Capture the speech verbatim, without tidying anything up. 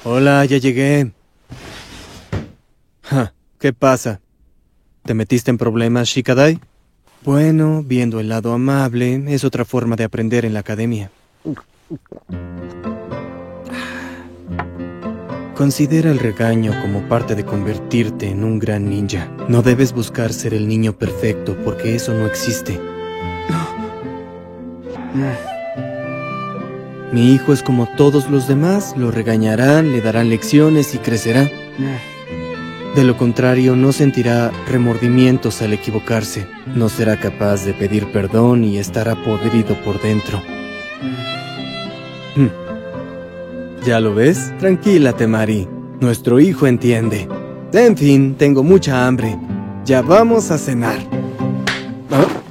Hola, ya llegué. Ja, ¿qué pasa? ¿Te metiste en problemas, Shikadai? Bueno, viendo el lado amable, es otra forma de aprender en la academia. Considera el regaño como parte de convertirte en un gran ninja. No debes buscar ser el niño perfecto, porque eso no existe. Mi hijo es como todos los demás, lo regañarán, le darán lecciones y crecerá. De lo contrario, no sentirá remordimientos al equivocarse. No será capaz de pedir perdón y estará podrido por dentro. Hmm. ¿Ya lo ves? Tranquila, Temari. Nuestro hijo entiende. En fin, tengo mucha hambre. Ya vamos a cenar. ¿Ah?